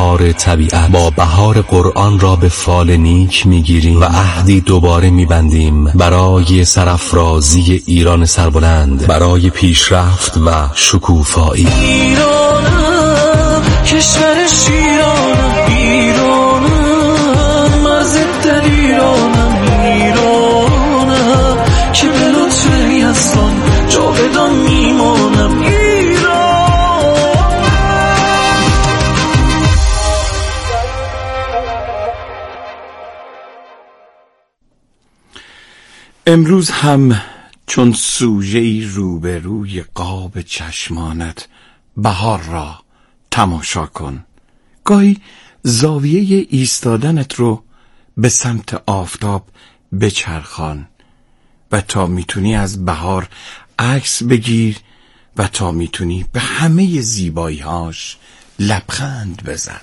بهار طبیعت با بهار قرآن را به فال نیک میگیریم و عهدی دوباره میبندیم برای سرافرازی ایران سربلند، برای پیشرفت و شکوفایی. ایرانم، کشور شیرانم، ایرانم، مرزت در ایرانم، ایرانم که به لطف یزدان جاودان میمانم. امروز هم چون سوژه‌ای روبروی قاب چشمانت بهار را تماشا کن. گاهی زاویه ایستادنت رو به سمت آفتاب بچرخان و تا میتونی از بهار عکس بگیر و تا میتونی به همه زیبایی‌هاش لبخند بزن.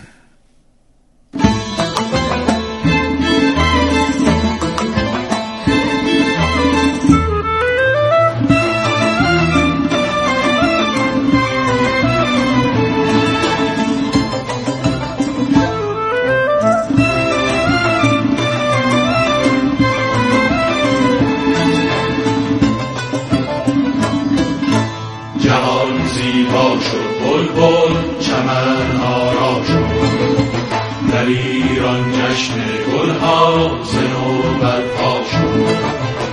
جهان زیبا شد، بلبل چمن آرا شد، در ایران جشن گلها ز نو برپا شد.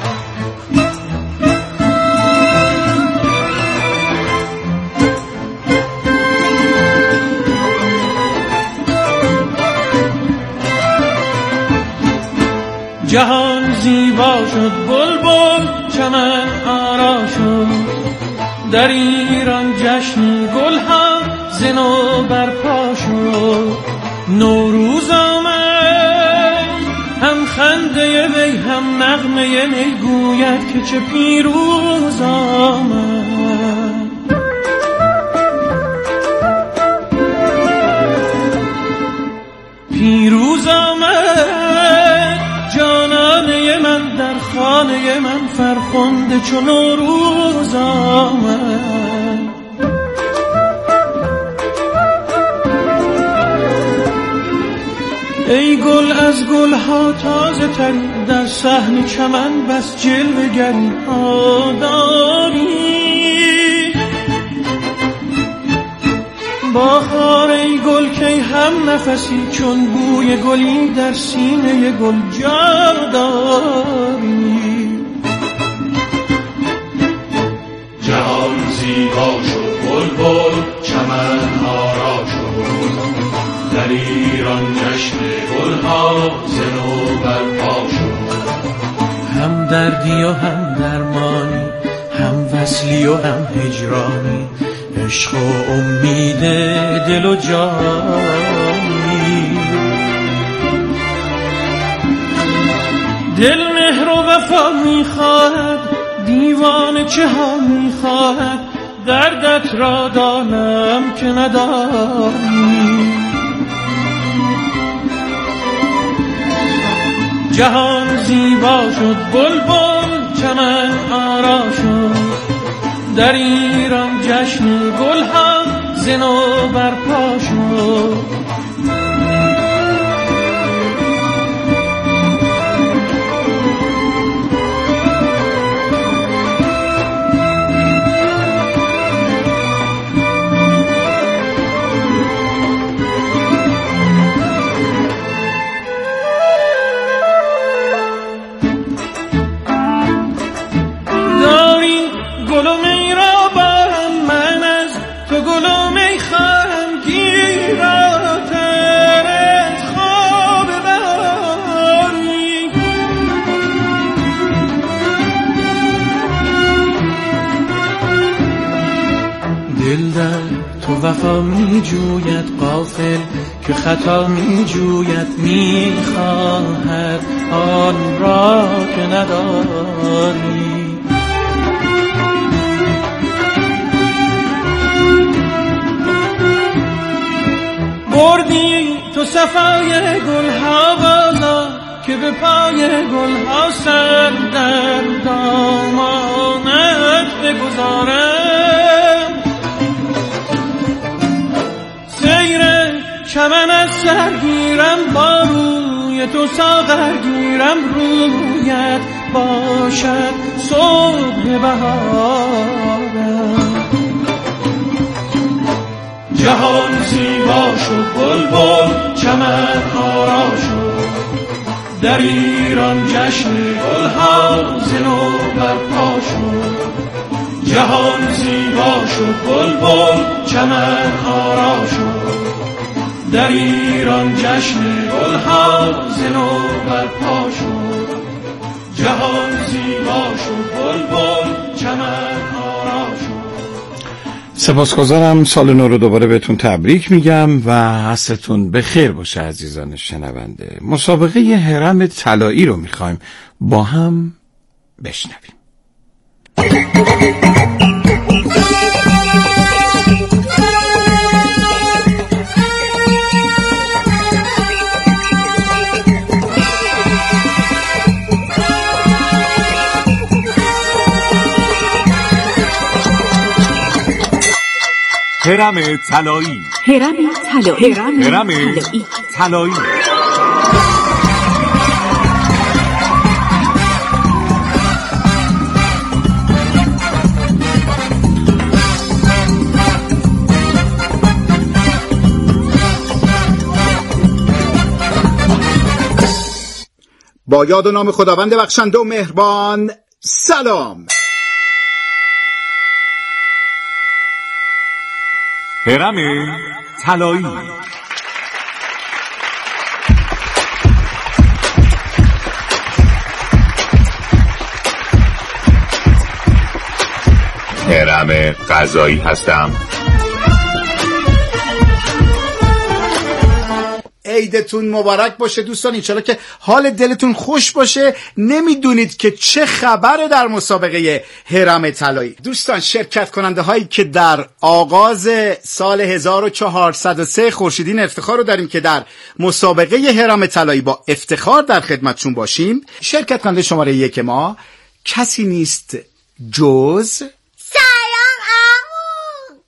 جهان زیبا شد، بلبل چمن آرا شد، در ایران جشن گل ها ز نو برپا شد. نوروز آمد، هم خنده وی هم نغمه می گوید که چه پیروز آمد. پیروز آمد جانانه من، در خانه من فرخنده چون نوروز آمد. ای گل از گلها تازه ترین، در صحن چمن بس جلوه گری ها داری. بهار ای گل کی هم نفسی، چون بوی گلی در سینه گل جا داری. جهان زیبا شد، بلبل چمن آرا شد، در ایران جشن گلها ز نو برپا شد. هم دردی و هم درمانی، هم وصلی و هم هجرانی، عشق و امید دل و جانی. دل مهر و وفا میخواهد، دیوانه چه ها میخواهد، دردت را دانم که ندانی. جهان زیبا شد، بلبل چمن آرا شد، در ایران جشن گل ها ز نو برپا شد. دل در تو وفا می جوید، غافل که خطا می جوید، می خواهد آن را که نداری. بردی تو صفای گلها بالا، که به پای گلها سر در دامانت بگذارم. سیر چمن از سر گیرم با روی تو ساغر گیرم رویت باشد صبح بهارم جهان زیبا شد بلبل چمن آرا شد در ایران جشن گلها ز نو برپا شد جهان زیبا شد بلبل چمن آرا شد در ایران جشن گلها ز نو برپا شد جهان زیبا شد بلبل چمن آرا شد. سپاسگزارم. سال نو رو دوباره بهتون تبریک میگم و عصرتون بخیر باشه عزیزان شنونده. مسابقه هرم طلایی رو میخوایم با هم بشنویم. هرم طلایی با یاد و نام خداوند بخشنده و مهربان. سلام. هرم طلایی. هرم قضایی هستم. عیدتون مبارک باشه دوستان. انشالله که حال دلتون خوش باشه. نمیدونید که چه خبره در مسابقه هرم طلایی. دوستان شرکت کننده هایی که در آغاز سال 1403 خورشیدی افتخار رو داریم که در مسابقه هرم طلایی با افتخار در خدمتشون باشیم. شرکت کننده شماره 1 ما کسی نیست جز سلام عمو.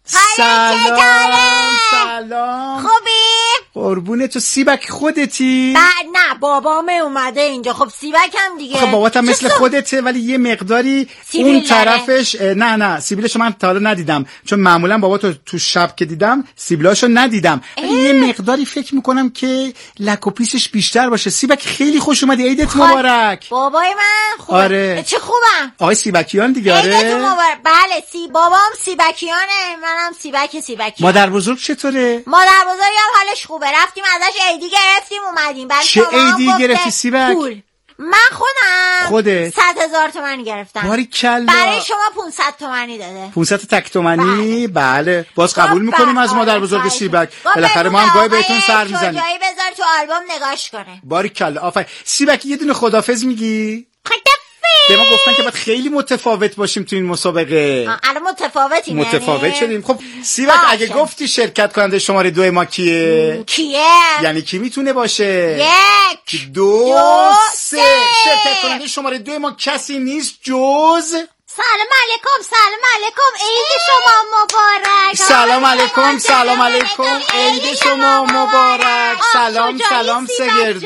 سلام. خوبی؟ قربونه تو. سیبک خودتی؟ نه بابام اومده اینجا. خب سیبک هم دیگه. خب باباتم مثل خودته ولی یه مقداری اون طرفش نه سیبیلش من تا حالا ندیدم چون معمولا باباتو تو شب که دیدم سیبیلاشو ندیدم. یه مقداری فکر میکنم که لک و پیسش بیشتر باشه. سیبک خیلی خوش اومدی. عیدت مبارک. بابای من خوبه. آره. چه خوبم. آقای سیبکیان دیگه. آره عیدت مبارک. بله بابام سیبکیانه منم سیبکیان. مادر بزرگ چطوره؟ مادر بزرگم حالش خوبه. رفتیم ازش عیدی گرفتیم اومدیم. چه عیدی گرفتی سیبک؟ پول. من خودت 100,000 تومانی گرفتم. باریکلا. برای شما 500 تومانی داده. 500 تک تومانی. بله باز قبول میکنیم از مادر بزرگ سیبک. بالاخره ما هم گاهی بهتون سر میزنیم. جایی بذار تو آلبوم نگاش کنه. باریکلا. آفرین. سیبک یه دونه خدافظ میگی؟ به ما گفتن که باید خیلی متفاوت باشیم تو این مسابقه. الان متفاوتیم. متفاوت شدیم. خب سیبک اگه گفتی شرکت کننده شماره 2 ما کیه؟ یعنی کی میتونه باشه؟ 1 2 3. شرکت کننده شماره 2 ما کسی نیست جز سلام علیکم. عید شما مبارک. سلام علیکم. عید شما مبارک. سلام سگردو.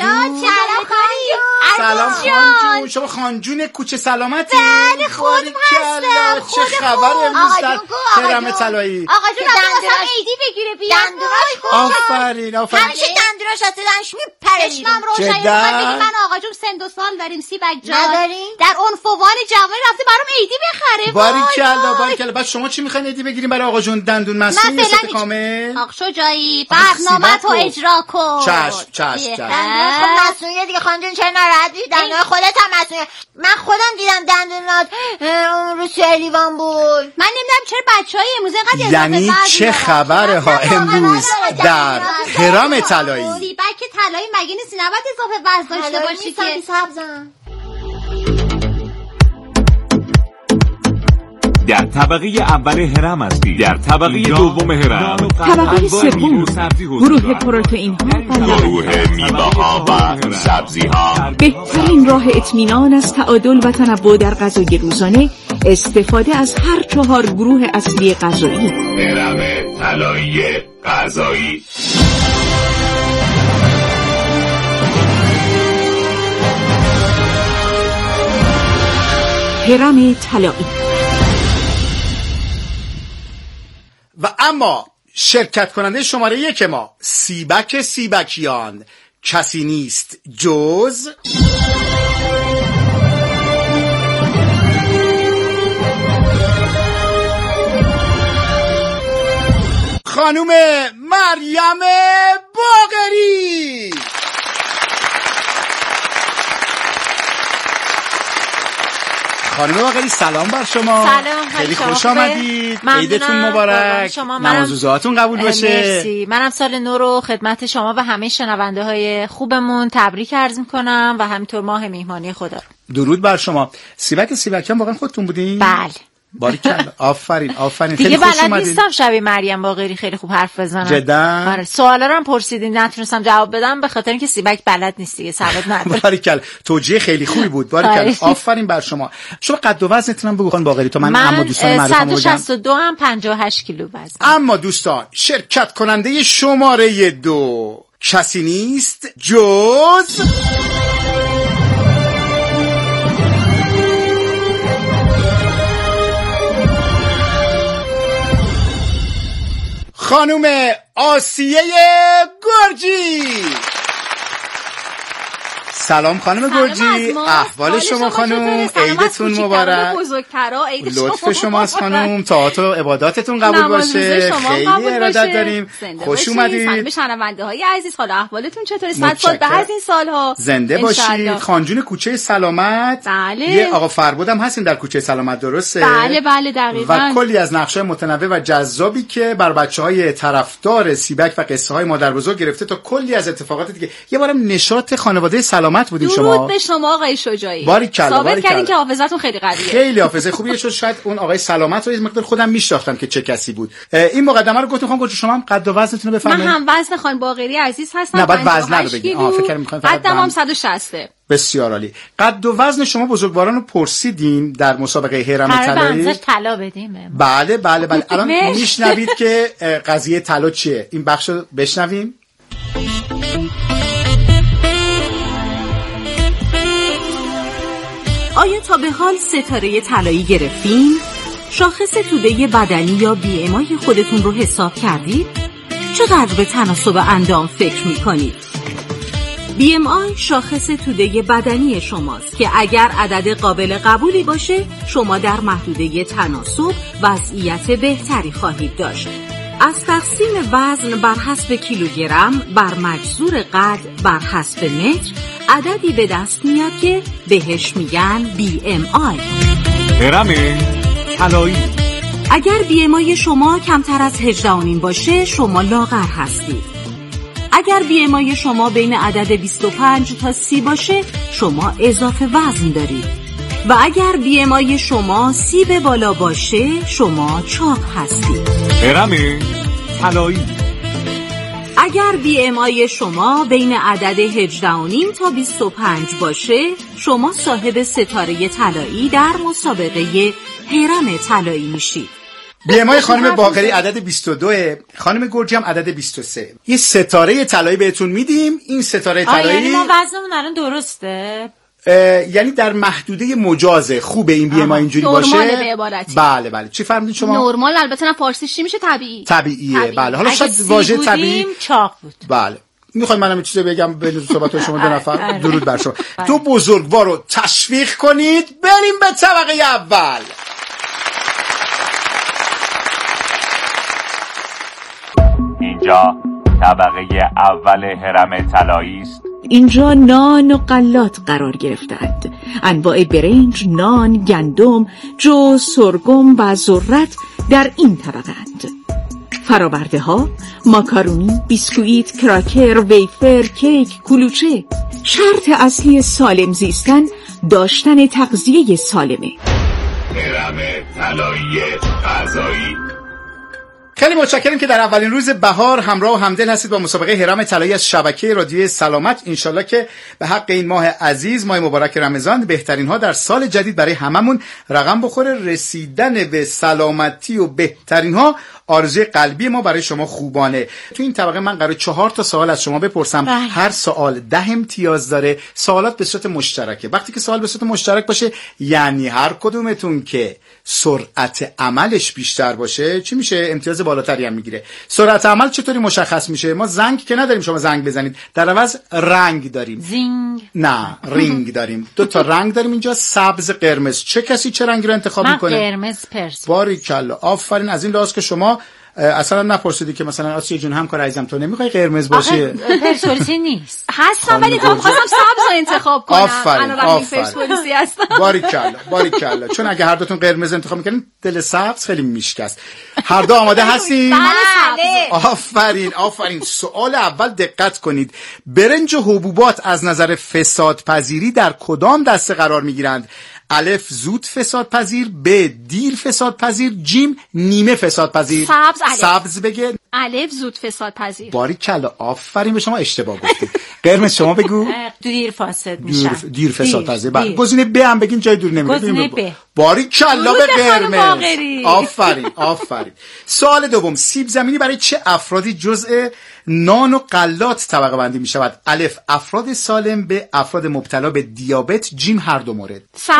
سلام خانجون. شما خانجون کوچه سلامتی؟ بله خودم هستم. چه خبر امروز در هرم طلایی؟ آقا جون دندوناش عیدی بگیره بیا. دندوناش آفرین. همیشه دندوناش دستش میپره. چشمم روشن. من آقا جون سن 2 سال داریم سیبک جان. در عنفوان جوانی رفته برام عیدی بخره. باریکلا. بعد شما چی میخواین عیدی بگیریم برای آقا جون؟ دندون مصنوعی یا ست کامل؟ آقا شجاعی برنامه‌تو اجرا کن. چشم. دندون مصنوعی دیگه خانجون چرا ناراحت میشی؟ دندون خودت هم مصنوعی. من خودم دیدم دندونات اون رو سلیوان بود. من نمیدونم چرا بچهای امروز اینقدر یعنی چه خبره ها امروز در هرم طلایی؟ سیبک طلایی مگه نیستی نباید اضافه وزن داشته باشی که سبزن. در طبقه اول هرم هستی. در طبقه دوم هرم. طبقه سوم گروه پروتئین ها و گروه میوه ها و سبزی ها. بهترین راه اطمینان از تعادل و تنوع در غذای روزانه استفاده از هر 4 گروه اصلی غذایی. هرم طلایی غذایی. هرم طلایی. و اما شرکت کننده شماره 1 ما سیبک سیبکیان، کسی نیست جز خانوم مریم باقری. خانم باقری سلام بر شما. سلام، خیلی خوش آمدید. عیدتون مبارک. نمازروزهاتون قبول باشه. مرسی. منم سال نو رو خدمت شما و همه شنونده های خوبمون تبریک عرض میکنم و همینطور ماه میهمانی خدا. درود بر شما. سیبک سیبکیان واقعا خودتون بودین؟ بله. باریکلا. آفرین آفرین. دیگه بلد نیستم شبیه مریم باقری خیلی خوب حرف بزنم. جدا؟ آره، سوالا رو هم پرسیدین نتونستم جواب بدم به خاطر اینکه سیبک بلد نیست دیگه، سواد نداره. باریکلا. توجیه خیلی خوبی بود. باریکلا. آفرین بر شما. شما قد و وزنتون هم بگو خانم باقری تا من اما دوستان معرفم بگم. 162 هم 58 کیلو وزن. اما دوستان شرکت کننده شماره 2 کسی نیست جز خانوم آسیه گرجی. سلام خانم گرجی، احوال شما خانم؟ عیدتون مبارک. لطف شماست خانم، طاعات و عباداتتون قبول باشه. خیلی ارادت داریم. خوش اومدید. سلام شنونده های عزیز، حالا احوالتون چطوره؟ صد سال بعد از این سالها زنده باشید. خانجون کوچه سلامت. بله. یه آقا فربودم هستین در کوچه سلامت، درسته؟ بله بله دقیقاً. و کلی از نقشه‌های متنوع و جذابی که بر بچه‌های طرفدار سیبک و قصه های مادر بزرگ گرفته تا کلی از اتفاقات دیگه. یه بارم نشاط خانواده سلامت بودیم شما. درود به شما آقای شجاعی. باریکلا. ثابت کردین که حافظتون خیلی قویه. خیلی حافظه خوبیه. شاید اون آقای سلامت رو یه مقدار خودم میشناختم که چه کسی بود. این مقدمه رو گفتم. خانم گوجه شما هم قد و وزنتون رو بفرمایید. من هم وزن خانم باقری عزیز هستم. نه بعد وزن رو بگید. فکر کردم میخواین فقط قدم 160. بسیار عالی. قد و وزن شما بزرگواران رو پرسیدیم در مسابقه هرم طلایی. قرار طلا بدیم. بله بله بله. الان میشنوید که قضیه طلا چیه. این بخشو بشنویم. آیا تا به حال ستاره طلایی گرفتین؟ شاخص توده بدنی یا BMI خودتون رو حساب کردید؟ چقدر به تناسب اندام فکر میکنید؟ BMI شاخص توده بدنی شماست که اگر عدد قابل قبولی باشه شما در محدوده تناسب وضعیت بهتری خواهید داشت. از تقسیم وزن بر حسب کیلوگرم بر مجذور قد بر حسب متر عددی به دست میاد که بهش میگن BMI. هرم طلایی. اگر BMI شما کمتر از 18.5 باشه شما لاغر هستید. اگر BMI شما بین عدد 25 تا 30 باشه شما اضافه وزن دارید. و اگر BMI شما 30 به بالا باشه شما چاق هستید. هرم طلایی. اگر BMI شما بین عدد 18.5 تا 25 باشه شما صاحب ستاره طلایی در مسابقه هرم طلایی میشید. BMI خانم باقری عدد 22، خانم گرجی هم عدد 23. یه ستاره طلایی بهتون میدیم. این ستاره طلایی یعنی ما وزنمون الان درسته؟ یعنی در محدوده مجازه. خوبه این BMI اینجوری باشه. نرماله به عبارتی. بله بله. چی فهمیدین شما؟ نرمال البته نه فارسیش چی میشه؟ طبیعیه. بله. حالا شاید واژه طبیعی چاق بود. بله. میخواید منم یه چیزی بگم به صحبت شما دو نفر؟ درود بر شما. دو بزرگوار رو تشویق کنید بریم به طبقه اول. اینجا طبقه اول هرم طلایی است. اینجا نان و غلات قرار گرفتند. انواع برنج، نان، گندم، جو، سرگم و ذرت در این طبقه‌اند. فراورده ها، ماکارونی، بیسکویت، کراکر، ویفر، کیک، کلوچه. شرط اصلی سالم زیستن داشتن تغذیه سالمه. هرم طلایی غذایی. خیلی متشکرم که در اولین روز بهار همراه و همدل هستید با مسابقه هرم طلایی از شبکه رادیوی سلامت. انشالله که به حق این ماه عزیز، ماه مبارک رمضان، بهترین ها در سال جدید برای هممون رقم بخوره. رسیدن به سلامتی و بهترین ها آرزوی قلبی ما برای شما خوبانه. تو این طبقه من قراره 4 تا سوال از شما بپرسم. هر سوال 10 امتیاز داره. سوالات به صورت مشترکه. وقتی که سوال به صورت مشترک باشه یعنی هر کدومتون که سرعت عملش بیشتر باشه چی میشه؟ امتیاز بالاتری هم میگیره. سرعت عمل چطوری مشخص میشه؟ ما زنگ که نداریم شما زنگ بزنید، در عوض رنگ داریم. زینگ؟ نه، رینگ داریم. 2 تا رنگ داریم اینجا، سبز قرمز. چه کسی چه رنگی رو انتخاب میکنه؟ من قرمز پرس. باریکلا، آفرین. از این لحاظ که شما اصلا نپرسیدی که مثلا آسیه جون همکار عزیزم تو نمیخوای قرمز باشی؟ پرسپولیسی نیست هستم، ولی تو خواستم سبز رو انتخاب کنم. آفرین پرسپولیسی هستم. باریکلا چون اگه هر دوتون قرمز انتخاب میکنین دل سبز خیلی میشکست. هر دو آماده هستین؟ بله. آفرین. سوال اول دقت کنید. برنج و حبوبات از نظر فسادپذیری در کدام دسته قرار میگیرند؟ الف زود فسادپذیر، ب دیر فسادپذیر، جیم نیمه فسادپذیر. سبز بگه. الف زود فسادپذیر. باریکلا، آفرین به شما. اشتباه گفتید. قرمز شما بگو. دیر فاسد میشه. دیر فسادپذیر. گزینه ب هم بگین جای دور نمیره. گزینه ب. باریکلا به قرمز. آفرین. سوال دوم. سیب زمینی برای چه افرادی جزء نان و غلات طبقه بندی می شود؟ الف افراد سالم، به افراد مبتلا به دیابت، جیم هر دو مورد.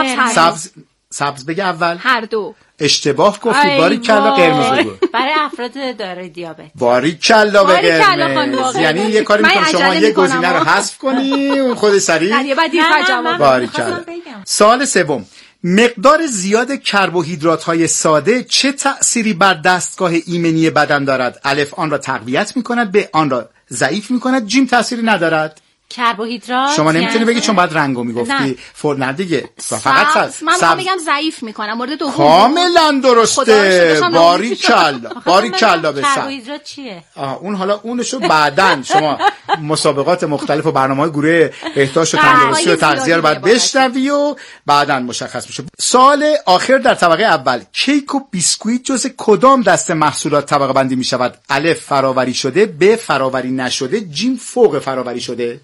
سبز بگه اول. هر دو. اشتباه گفتی. باریکلا قرمز بگو. برای افراد دارای دیابت. باریکلا به قرمز. یعنی یه کاری می‌کنم شما یه گزینه رو حذف کنی اون خود سریع. باریکلا. سوال سوم. مقدار زیاد کربوهیدرات‌های ساده چه تأثیری بر دستگاه ایمنی بدن دارد؟ الف آن را تقویت می‌کند، به آن را ضعیف می‌کند، جیم تأثیری ندارد. کربوهیدرات شما نمیتونی بگی چون بعد رنگو میگفتی. نه دیگه. فقط من میگم ضعیف میکنم. مورد دوم کاملا درسته. باریکلا به سبز. کربوهیدرات چیه؟ اون حالا اونشو بعدن شما مسابقات مختلف و برنامه‌های گروه بهداشت و تندرستی و تغذیه رو بعد بشنوی و بعدن مشخص میشه. سال آخر در طبقه اول. کیک و بیسکویت جزء کدام دسته محصولات طبقه بندی میشود؟ الف فراوری شده، ب فراوری نشده، جیم فوق فراوری شده.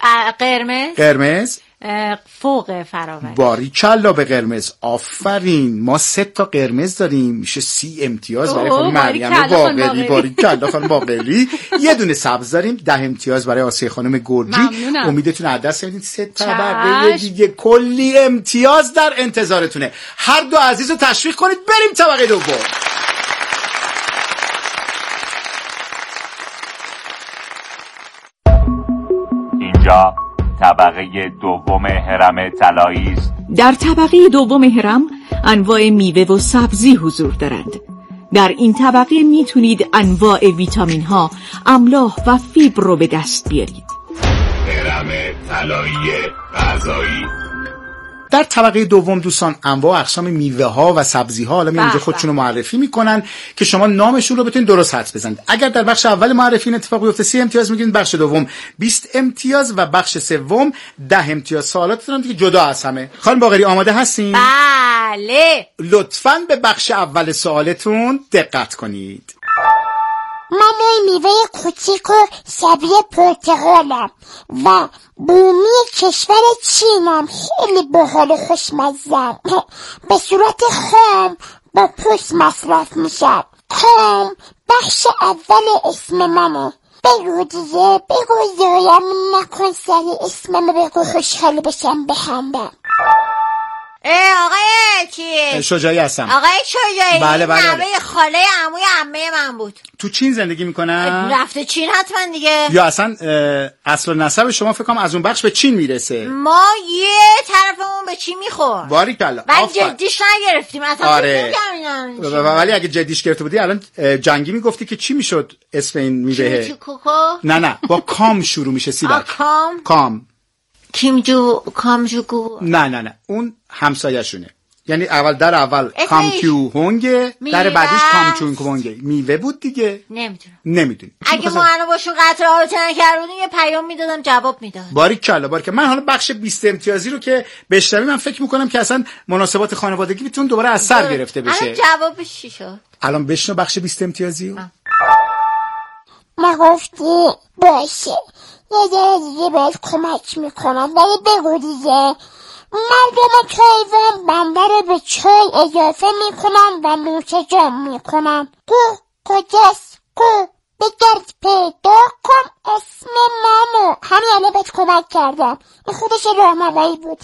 قرمز فوق فراوری. باریکلا به قرمز. آفرین. ما 3 تا قرمز داریم، میشه 30 امتیاز برای خانم مریم باقری. باریکلا خانم باقری. یه دونه سبز داریم، 10 امتیاز برای آسیه خانم گرجی. امیدتون از دست بدید. 3 طبقه دیگه کلی امتیاز در انتظارتونه. هر دو عزیز رو تشویق کنید بریم طبقه دوم. اینجا طبقه دوم هرم طلایی است. در طبقه دوم هرم انواع میوه و سبزی حضور دارند. در این طبقه میتونید انواع ویتامین ها، املاح و فیبر رو به دست بیارید. هرم طلایی غذایی. در طبقه دوم دوستان انواع اقسام میوه ها و سبزی ها حالا اینجا خودشون رو معرفی میکنن که شما نامشون رو بتونید درست حدس بزنید. اگر در بخش اول معرفی این اتفاق بیفته 30 امتیاز میگیرید، بخش دوم 20 امتیاز و بخش سوم 10 امتیاز. سوالات دارن دیگه جدا از همه. خانم باقری آماده هستین؟ بله. لطفاً به بخش اول سوالتون دقت کنید. من میوه کوچیک و شبیه پرتقالم و بومی کشور چینم. خیلی باحال و خوشمزم. به صورت خام با پوست مصرف میشه. خام بخش اول اسم منه. بگو دیگه، بگو زایم نکن سری اسمم بگو، خوشحال بشم بخندم. آقای چیه؟ شجاعی هستم. آقای شجاعی. بله. نوه خاله عموی عمه من بود. تو چین زندگی میکنن؟ رفته چین حتما دیگه. یا اصلا اصل و نسب شما فکر کنم از اون بخش به چین میرسه. ما یه طرفمون به چین میخورد. باریکلا. ولی جدیش نگرفتیم اصلا. آره. ولی اگه جدیش گرفته بودی الان جنگی میگفتی که چی میشد اسم این میوه؟ کوکو؟ نه با کام شروع میشه. سیبک. کام. کامجوگو. نه اون همسایه‌شونه. یعنی اول کامکیو هونگه، در بعدیش کامچون هونگه. میوه بود دیگه. نمیدونی. اگه ما الان باشون قطع رابطه نکردیم یه پیام میدادم جواب میداد. باریکلا. من حالا بخش 20 امتیازی رو که بشنویم من فکر میکنم که اصلا مناسبات خانوادگی میتونه دوباره از سر گرفته بشه. الان جوابش چی شد؟ الان بشنو بخش 20 امتیازی. نگفتی باشه، یه دیگه باید کمک میکنم، ولی بگو دیگه. مردم چایوان بنده رو به چای اضافه میکنن و نوش جان میکنن. تو کجاست؟ کو بگرد پیدا کن اسم منو. همین الان بهت کمک کردم. این خودش راهنمایی بود.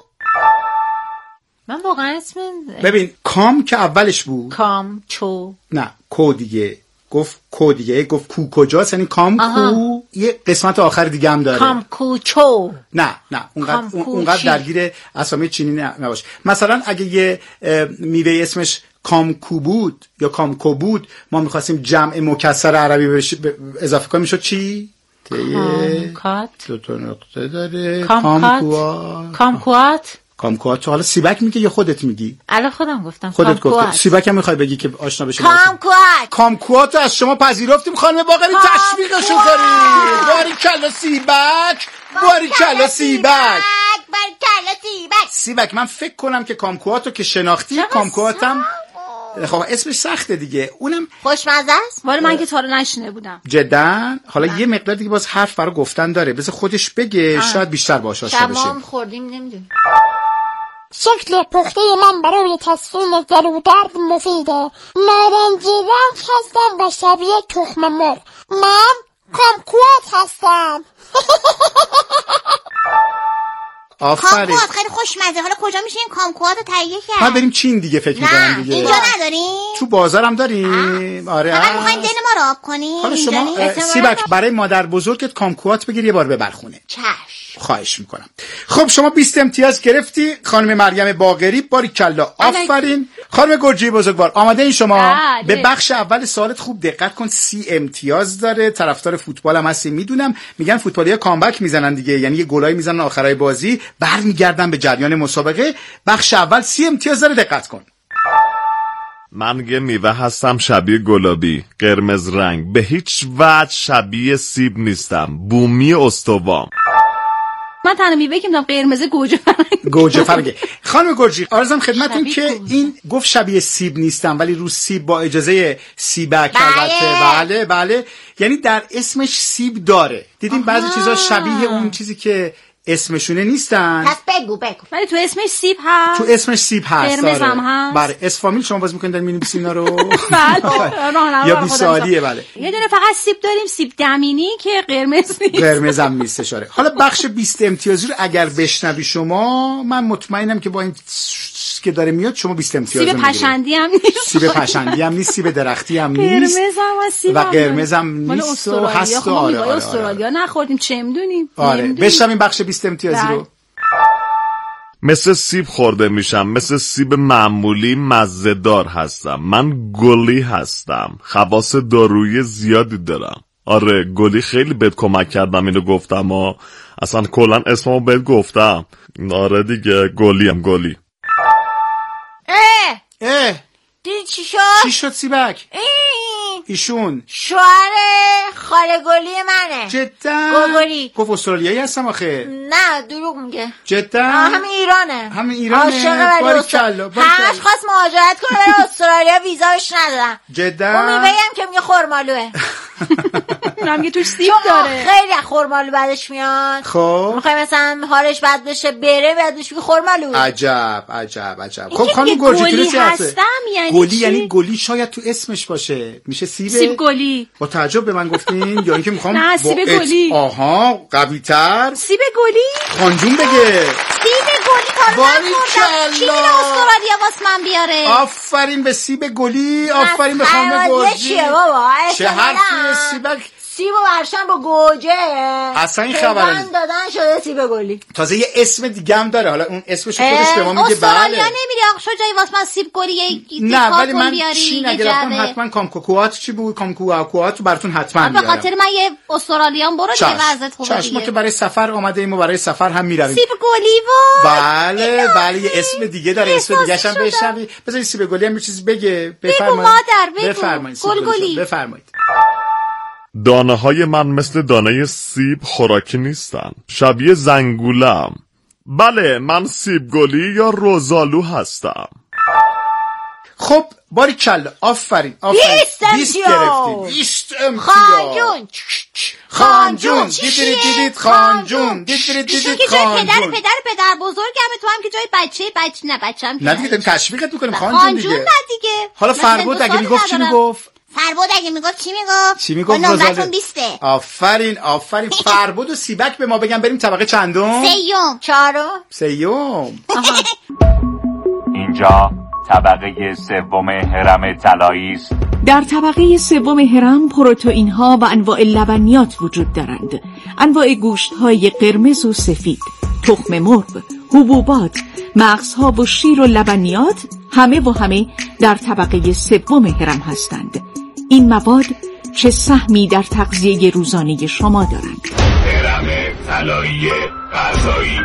من واقعا اسم ببین کام که اولش بود. کام چو نه کو دیگه گفت کو دیگه گفت کو کجاست، یعنی کام کو یه قسمت آخر دیگه هم داره. کام کو چو نه اونقدر درگیر اسامی چینی نباش. مثلا اگه یه میوه اسمش کامکو بود یا کامکو بود، ما میخواستیم جمع مکسر عربی اضافه کنیم، میشد چی؟ کامکات. دو تا نقطه داره. کامکوات. کامکوات. حالا سیبک میگه یا خودت میگی؟ الان خودم گفتم. خودت گفتی. سیبک هم میخوای بگی که آشنا بشه؟ کامکوات از شما پذیرفتیم خانم باقری، تشویقشو کنید. باریکلا سیبک، باریکلا سیبک. سیبک من فکر کنم که کامکواتو که شناختی، کامکواتم خب اسمش سخته دیگه، اونم خوشمزه است. ولی من که تا رو نشنیده بودم جدا. حالا یه مقدار دیگه باز حرف برای گفتن داره، بذار خودش بگه. شاید بیشتر باهاش آشنا بشیم. شما خوردیم نمیدونم. شکل پخته من برای تسکین گلو و درد مفیده. نارنجی رنگ هستم و شبیه تخم مرغ. من کامکوات هستم. کامکوات خیلی خوشمزه. حالا کجا میشه این کامکوات رو تهیه کرد؟ ما بریم چین دیگه فکر می‌کنم دیگه. اینجا نداریم؟ تو بازارم داریم. آره. فقط می‌خوایم دل ما رو آب کنیم. حالا شما سیبک برای مادر بزرگت کامکوات بگیر یه بار ببر خونه. چشم. خواهش میکنم. خب شما 20 امتیاز گرفتی خانم مریم باقری، باریکلا، آفرین. خانم گرجی بزرگوار آماده این شما؟ به بخش اول سوالت خوب دقت کن. 30 امتیاز داره. طرفدار فوتبال هم هستی میدونم. میگن فوتبالی‌ها کامبک میزنن دیگه، یعنی یه گلایی میزنن آخرای بازی برمیگردن به جریان مسابقه. بخش اول 30 امتیاز داره، دقت کن. من یه میوه هستم شبیه گلابی، قرمز رنگ، به هیچ وجه شبیه سیب نیستم، بومی استوام. من تنها میوه‌ای که میدونم قرمز گوجه فرنگی. گوجه فرنگی. خانم گرجی عرضم خدمتتون که این گفت شبیه سیب نیستم، ولی رو سیب با اجازه سیبک. البته بله یعنی در اسمش سیب داره. دیدیم بعضی چیزا شبیه اون چیزی که اسمشونه نیستن. پس بگو ولی تو اسمش سیب هست. تو اسمش سیب هست. قرمز هم هست. بله اس فامیل شما باز میکنید می‌نویسین اینا رو. بله. یا 20 سالیه. بله. یه دونه فقط سیب داریم، سیب دمینی که قرمز نیست. قرمز هم نیست اشاره. حالا بخش 20 امتیازی رو اگر بشنوی شما، من مطمئنم که با این که داره میاد شما 20 امتیاز میگیرید. سیب پشندی هم نیست. سیب پشندی هم نیست، سیب درختی هم نیست. قرمز هم سیب و قرمز هم نیست و هست. آره استرالیا نخوردیم چه میدونیم. آره بشنویم بخش 20 امتیازی رو. مثل سیب خورده میشم، مثل سیب معمولی مزه‌دار هستم. من گلی هستم، خواص دارویی زیادی دارم. آره گلی خیلی بهت کمک کردم اینو گفتم اصلا کلا اسممو بهت گفتم. آره دیگه گلی. دیدی چی شد؟ چی شد سیبک؟ ایشون شوهر خاله گلی منه. جدا؟ گلی گفت استرالیایی هستم آخه. نه دروغ میگه. جدا؟ همین ایرانه. باریکلا. همش خواست مهاجرت کنه بره استرالیا، ویزاش ندادن. جدا؟ اون میوه‌ای هم که میگه خرمالوه. میگه توش سیب داره. خیلی خرمالو بعدش میاد. خب میخوای مثلا حالش بد بشه بره بعدش میگه خرمالو. عجب. خب خانم گرجی چی هست؟ گلی یعنی گلی شاید تو اسمش باشه. میشه سیب گلی. با تعجب به من گفتین یا اینکه میخوام نه سیب گلی. آها قوی‌تر. سیب گلی. خانجون بگه. سیب گلی تا نخوردم. کی میره استرالیا واس من بیاره؟ آفرین به سیب گلی، آفرین به خانم گرجی. چیه بابا؟ چه حرفیه سیبک؟ سیب و برشن با گوجه اصلا این خبره دادن شده سیب گلی. تازه یه اسم دیگه هم داره. حالا اون اسمش خودش به ما میگه. استرالیا نمیری آخه شجایی واسه من سیب گلی نه ولی من چی نگرفتم. حتما کامکوات چی بود؟ کامکوات براتون حتما میارم. به خاطر من یه استرالیان برو دیگه وضعیت خوبه دیگه. ما که برای سفر اومده ایم و برای سفر هم میرویم. سیب گلی بله یه اسم دیگه داره. اسم دیگه هم بشنوی. بذارید سیب گلی هم یه چیز بگه. بفرمایید. بفرمایید. دانه های من مثل دانه سیب خوراکی نیستن، شبیه زنگولم. بله من سیب گلی یا روزالو هستم. خب باریکلا آفرین 20 گرفتی. 20 خانجون دیدید خانجون پدر بزرگمه، تو هم که جای بچه نه بچه‌م نه دیگه تشویقت میکنیم خانجون دیگه. نه دیگه. حالا فربود اگه میگفت چی میگفت؟ فربود اگه میگفت چی میگفت؟ نمرتون 20. آفرین فربود و سیبک به ما بگم بریم طبقه چندم؟ سیوم. اینجا طبقه سوم هرم طلایی است. در طبقه سوم هرم پروتئین ها و انواع لبنیات وجود دارند. انواع گوشت های قرمز و سفید، تخم مرغ، حبوبات، مغزها و شیر و لبنیات همه در طبقه سوم هرم هستند. این مواد چه سهمی در تغذیه روزانه شما دارند؟ هرم طلایی غذایی.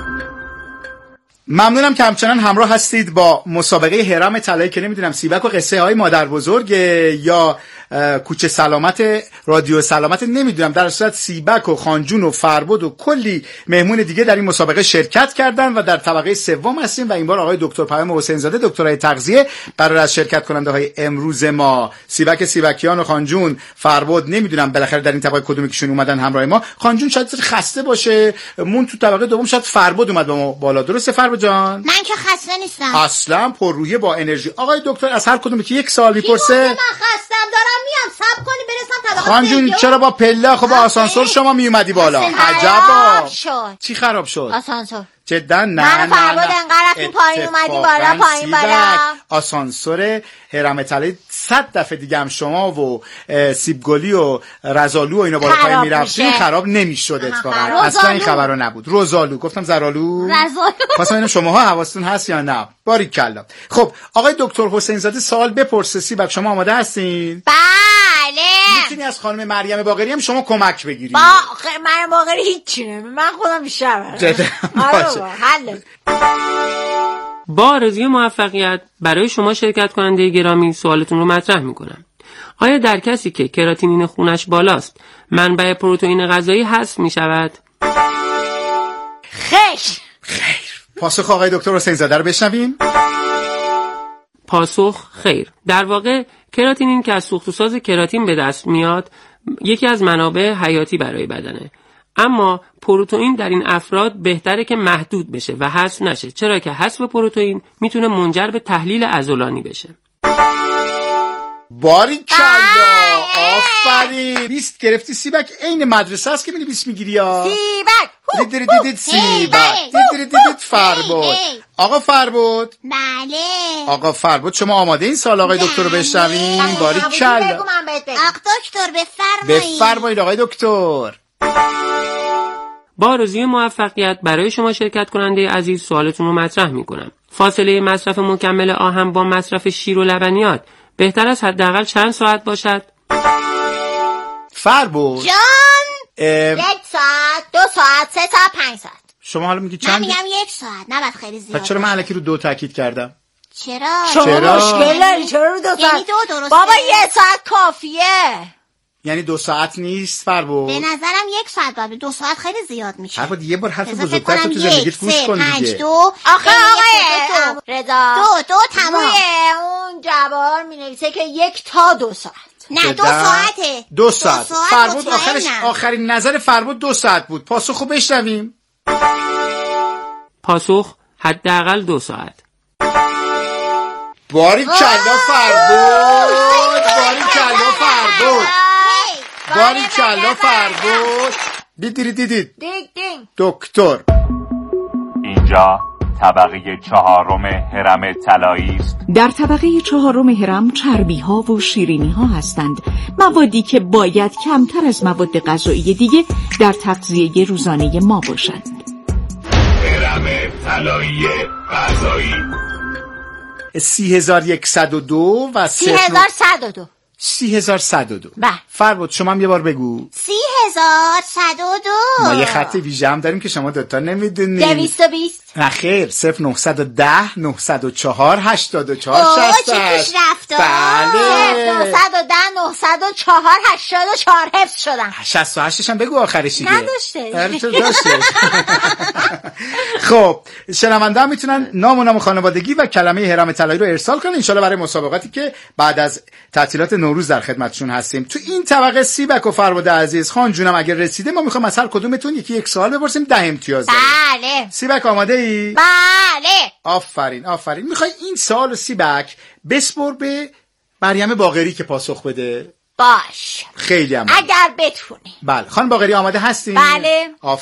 ممنونم که همچنان همراه هستید با مسابقه هرم طلایی که نمیدونم سیبک و قصه های مادر بزرگ یا کوچه سلامت رادیو سلامت نمیدونم، در صورت سیبک و خانجون و فربود و کلی مهمون دیگه در این مسابقه شرکت کردن و در طبقه سوم هستیم و این بار آقای دکتر پیام حسین زاده دکترای تغذیه قرار از شرکت کننده های امروز ما سیبک سیبکیان و خانجون فربود نمیدونم بالاخره در این طبقه کدومی کشون اومدن همراه ما. خانجون شاید خسته باشه، مون تو طبقه دوم شاید فربود اومد با ما بالا. درسته فربود جان؟ من که خسته نیستم، اصلا پررویه با انرژی. آقای دکتر از هر کدومی که یک سوال میپرسه من خستم دارم میام، صبر کنی برسم طبقه خانجون چرا با پله با آسانسور شما میومدی بالا؟ عجبا چی خراب شد؟ آسانسور. جدا نه من فربود انقدر رفتیم پایین اومدی بالا پایین بالا. آسانسور هرم طلایی 100 دفعه دیگه هم شما و سیبگلی و رزالو و اینا بالا پایین میرفتین خراب نمیشد اتفاقا. اصلا این خبرو نبود. رزالو گفتم زرالو. واسه اینم شماها حواستون هست یا نه؟ باریکلا. خب آقای دکتر حسین زاده سوال بپرسه. سیبک شما آماده هستین؟ بله. میتونی از خانم مریم باقری هم شما کمک بگیری. مریم باقری هیچی نمی، من خودم بیشتر حل. با آرزوی موفقیت برای شما شرکت کننده گرامی سوالتون رو مطرح میکنم. آیا در کسی که کراتینین خونش بالاست منبع پروتئین غذایی حذف میشود؟ خیر. پاسخ آقای دکتر حسین زاده رو بشنویم. پاسخ خیر. در واقع کراتینین که از سوخت و ساز کراتین به دست میاد یکی از منابع حیاتی برای بدنه، اما پروتئین در این افراد بهتره که محدود بشه و حذف نشه، چرا که حذف پروتئین میتونه منجر به تحلیل عضلانی بشه. باریکلا آفرین. 20 گرفتی سیبک، عین مدرسه است که میری 20 میگیری یا سیبک. دیدید سیبک. فربود. آقا فربود. بله. آقا فربود شما آماده این سال آقای دکتر رو بشنویم؟ باریکلا. بگو من بهت بگم. دکتر بفرمایید آقای دکتر. با آرزوی موفقیت برای شما شرکت کننده عزیز سوالتون رو مطرح میکنم. فاصله مصرف مکمل آهن با مصرف شیر و لبنیات بهتر از حداقل چند ساعت باشد؟ فربود جان 1 ساعت 2 ساعت 3 ساعت 5 ساعت. شما حالا میگی چند؟ من میگم 1 ساعت، نباید خیلی زیاد. چرا من الکی رو 2 تاکید کردم؟ چرا مشکل داری؟ چرا رو 2 ساعت؟ یعنی 2 درسته. بابا 1 ساعت کافیه. یعنی 2 ساعت نیست فربود؟ به نظرم 1 ساعت باید. 2 ساعت خیلی زیاد میشه. فربود یه بار حرف بزرگتر تو زندگیت گوش کن دیگه. 5 2 آخه آقای رضا 2 تمام. اون جواب مینویسه که 1 تا 2 ساعت. نه 2 ساعته. 2 ساعت. فربود آخرین نظر فربود 2 ساعت بود. پاسخو بشنویم. پاسخ حداقل 2 ساعت. باریکلا فربود. باریکلا فربود. باریکلا فربود. دیدید دکتر. اینجا طبقه 4 هرم طلایی است. در طبقه 4 هرم چربی ها و شیرینی ها هستند، موادی که باید کمتر از مواد غذایی دیگه در تغذیه روزانه ما باشند. هرم طلایی غذایی 30102 و 3102. 30102. بله. فربود شما هم یه بار بگو. 3102. ما یه خط ویژه هم داریم که شما دوتا نمیدونید. 220. نه خیر 0910 904 84 68. چه رفته؟ بله 910 904 84 حفظ شدن. 68 هم بگو آخرش دیگه. نداشته. داشته. خب شنونده هم میتونن نام خانوادگی و کلمه هرم طلایی رو ارسال کنن ان برای مسابقاتی که بعد از تعطیلات نوروز در خدمتشون هستیم. تو این طبقه سیبک و فربود عزیز خان جونم اگر رسیده ما میخوایم از هر کدومتون یک سوال بپرسیم 10 امتیاز داریم. بله. سیبک آماده ای؟ بله. آفرین. میخوای این سوال سیبک بسپر به مریم باقری که پاسخ بده. باش. خیلی هم اگر بتونی. بله خانم باقری آماده هستین؟ بله.